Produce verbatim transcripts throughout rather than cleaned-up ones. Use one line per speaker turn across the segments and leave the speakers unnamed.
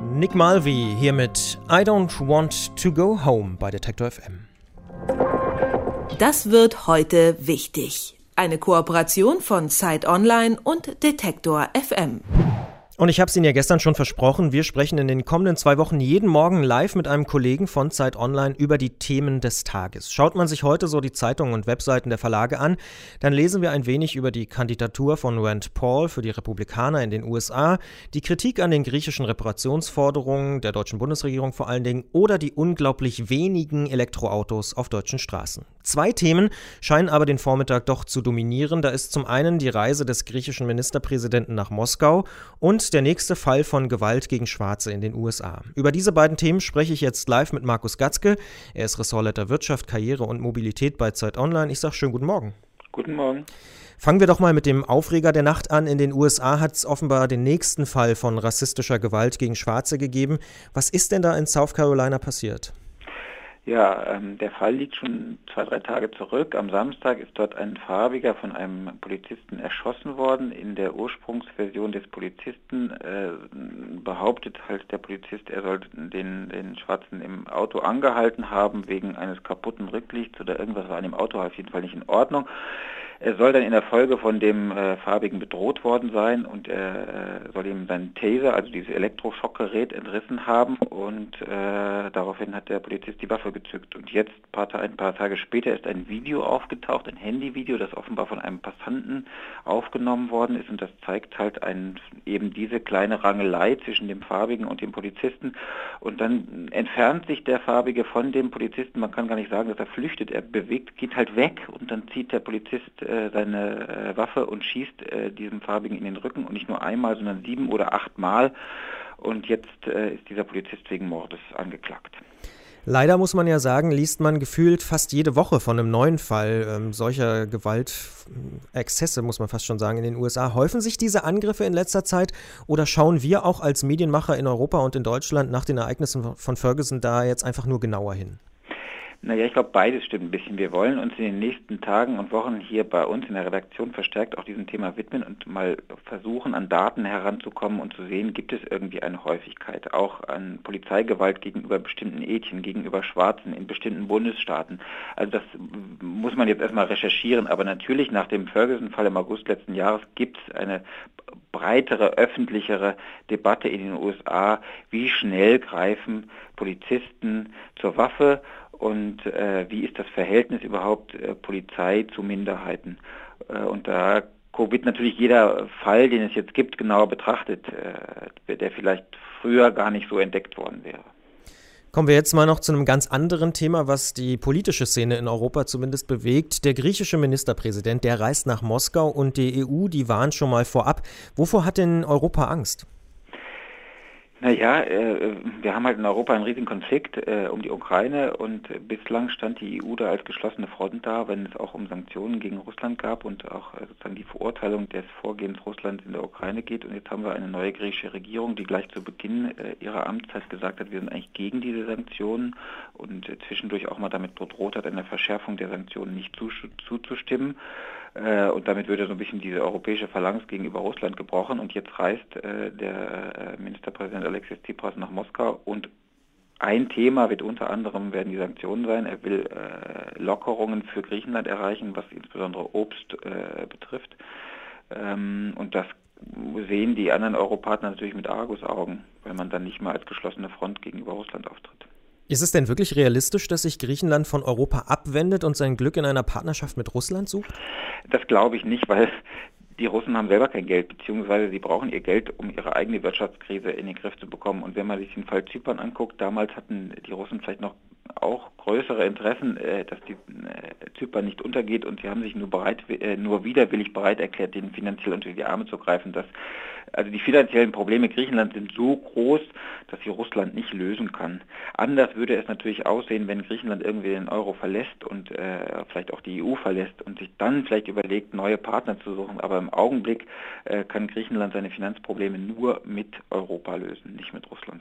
Nick Mulvey hier mit I Don't Want to Go Home bei Detektor F M.
Das wird heute wichtig. Eine Kooperation von Zeit Online und Detektor F M.
Und ich habe es Ihnen ja gestern schon versprochen, wir sprechen in den kommenden zwei Wochen jeden Morgen live mit einem Kollegen von Zeit Online über die Themen des Tages. Schaut man sich heute so die Zeitungen und Webseiten der Verlage an, dann lesen wir ein wenig über die Kandidatur von Rand Paul für die Republikaner in den U S A, die Kritik an den griechischen Reparationsforderungen der deutschen Bundesregierung vor allen Dingen oder die unglaublich wenigen Elektroautos auf deutschen Straßen. Zwei Themen scheinen aber den Vormittag doch zu dominieren. Da ist zum einen die Reise des griechischen Ministerpräsidenten nach Moskau und der nächste Fall von Gewalt gegen Schwarze in den U S A. Über diese beiden Themen spreche ich jetzt live mit Markus Gatzke. Er ist Ressortleiter Wirtschaft, Karriere und Mobilität bei Zeit Online. Ich sage schönen guten Morgen.
Guten Morgen.
Fangen wir doch mal mit dem Aufreger der Nacht an. In den U S A hat es offenbar den nächsten Fall von rassistischer Gewalt gegen Schwarze gegeben. Was ist denn da in South Carolina passiert?
Ja, ähm, der Fall liegt schon zwei, drei Tage zurück. Am Samstag ist dort ein Farbiger von einem Polizisten erschossen worden. In der Ursprungsversion des Polizisten äh, behauptet halt der Polizist, er soll den, den Schwarzen im Auto angehalten haben wegen eines kaputten Rücklichts oder irgendwas war an dem Auto auf jeden Fall nicht in Ordnung. Er soll dann in der Folge von dem äh, Farbigen bedroht worden sein und er äh, soll ihm seinen Taser, also dieses Elektroschockgerät, entrissen haben und äh, daraufhin hat der Polizist die Waffe gezückt. Und jetzt, ein paar, ein paar Tage später, ist ein Video aufgetaucht, ein Handyvideo, das offenbar von einem Passanten aufgenommen worden ist und das zeigt halt ein, eben diese kleine Rangelei zwischen dem Farbigen und dem Polizisten und dann entfernt sich der Farbige von dem Polizisten, man kann gar nicht sagen, dass er flüchtet, er bewegt, geht halt weg und dann zieht der Polizist seine äh, Waffe und schießt äh, diesem Farbigen in den Rücken und nicht nur einmal, sondern sieben oder acht Mal. Und jetzt äh, ist dieser Polizist wegen Mordes angeklagt.
Leider muss man ja sagen, liest man gefühlt fast jede Woche von einem neuen Fall ähm, solcher Gewaltexzesse, muss man fast schon sagen, in den U S A. Häufen sich diese Angriffe in letzter Zeit oder schauen wir auch als Medienmacher in Europa und in Deutschland nach den Ereignissen von Ferguson da jetzt einfach nur genauer hin?
Naja, ich glaube, beides stimmt ein bisschen. Wir wollen uns in den nächsten Tagen und Wochen hier bei uns in der Redaktion verstärkt auch diesem Thema widmen und mal versuchen, an Daten heranzukommen und zu sehen, gibt es irgendwie eine Häufigkeit, auch an Polizeigewalt gegenüber bestimmten Ethnien, gegenüber Schwarzen in bestimmten Bundesstaaten. Also das muss man jetzt erstmal recherchieren, aber natürlich nach dem Ferguson-Fall im August letzten Jahres gibt es eine breitere, öffentlichere Debatte in den U S A, wie schnell greifen Polizisten zur Waffe und äh, wie ist das Verhältnis überhaupt äh, Polizei zu Minderheiten. Äh, und da wird natürlich jeder Fall, den es jetzt gibt, genauer betrachtet, äh, der vielleicht früher gar nicht so entdeckt worden wäre.
Kommen wir jetzt mal noch zu einem ganz anderen Thema, was die politische Szene in Europa zumindest bewegt. Der griechische Ministerpräsident, der reist nach Moskau und die E U, die warnt schon mal vorab. Wovor hat denn Europa Angst?
Naja, äh, wir haben halt in Europa einen riesigen Konflikt äh, um die Ukraine und bislang stand die E U da als geschlossene Front da, wenn es auch um Sanktionen gegen Russland gab und auch äh, sozusagen die Verurteilung des Vorgehens Russlands in der Ukraine geht. Und jetzt haben wir eine neue griechische Regierung, die gleich zu Beginn äh, ihrer Amtszeit gesagt hat, wir sind eigentlich gegen diese Sanktionen und äh, zwischendurch auch mal damit gedroht hat, einer Verschärfung der Sanktionen nicht zu, zuzustimmen. Und damit würde so ein bisschen diese europäische Phalanx gegenüber Russland gebrochen. Und jetzt reist äh, der äh, Ministerpräsident Alexis Tsipras nach Moskau. Und ein Thema wird unter anderem werden die Sanktionen sein. Er will äh, Lockerungen für Griechenland erreichen, was insbesondere Obst äh, betrifft. Ähm, und das sehen die anderen Europartner natürlich mit Argusaugen, weil man dann nicht mehr als geschlossene Front gegenüber Russland auftritt.
Ist es denn wirklich realistisch, dass sich Griechenland von Europa abwendet und sein Glück in einer Partnerschaft mit Russland sucht?
Das glaube ich nicht, weil die Russen haben selber kein Geld, beziehungsweise sie brauchen ihr Geld, um ihre eigene Wirtschaftskrise in den Griff zu bekommen. Und wenn man sich den Fall Zypern anguckt, damals hatten die Russen vielleicht noch auch größere Interessen, äh, dass die äh, Zypern nicht untergeht und sie haben sich nur bereit, äh, nur widerwillig bereit erklärt, denen finanziell unter die Arme zu greifen. Dass, also die finanziellen Probleme Griechenlands sind so groß, dass sie Russland nicht lösen kann. Anders würde es natürlich aussehen, wenn Griechenland irgendwie den Euro verlässt und äh, vielleicht auch die E U verlässt und sich dann vielleicht überlegt, neue Partner zu suchen. Aber im Augenblick äh, kann Griechenland seine Finanzprobleme nur mit Europa lösen, nicht mit Russland.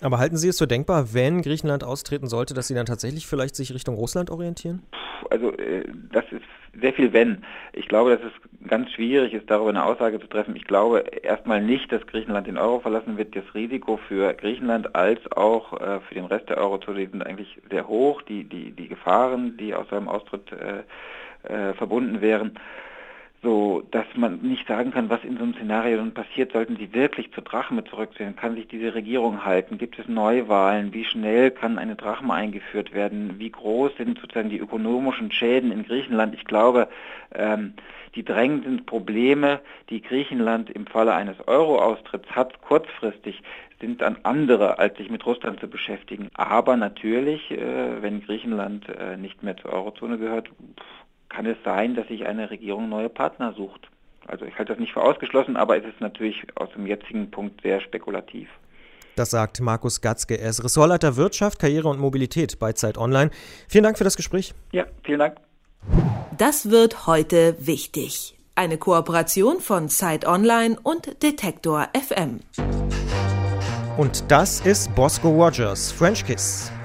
Aber halten Sie es für denkbar, wenn Griechenland austreten sollte, dass sie dann tatsächlich vielleicht sich Richtung Russland orientieren?
Also das ist sehr viel wenn. Ich glaube, dass es ganz schwierig ist, darüber eine Aussage zu treffen. Ich glaube erstmal nicht, dass Griechenland den Euro verlassen wird. Das Risiko für Griechenland als auch äh, für den Rest der Eurozone sind eigentlich sehr hoch. Die, die, die Gefahren, die aus seinem Austritt äh, äh, verbunden wären, so dass man nicht sagen kann, was in so einem Szenario dann passiert. Sollten sie wirklich zur Drachme zurückziehen? Kann sich diese Regierung halten? Gibt es Neuwahlen? Wie schnell kann eine Drachme eingeführt werden? Wie groß sind sozusagen die ökonomischen Schäden in Griechenland? Ich glaube, ähm, die drängenden Probleme, die Griechenland im Falle eines Euro-Austritts hat, kurzfristig, sind dann andere, als sich mit Russland zu beschäftigen. Aber natürlich, äh, wenn Griechenland äh, nicht mehr zur Eurozone gehört, kann es sein, dass sich eine Regierung neue Partner sucht. Also ich halte das nicht für ausgeschlossen, aber es ist natürlich aus dem jetzigen Punkt sehr spekulativ.
Das sagt Markus Gatzke. Er ist Ressortleiter Wirtschaft, Karriere und Mobilität bei Zeit Online. Vielen Dank für das Gespräch.
Ja, vielen Dank.
Das wird heute wichtig. Eine Kooperation von Zeit Online und Detektor F M.
Und das ist Bosco Rogers, French Kiss.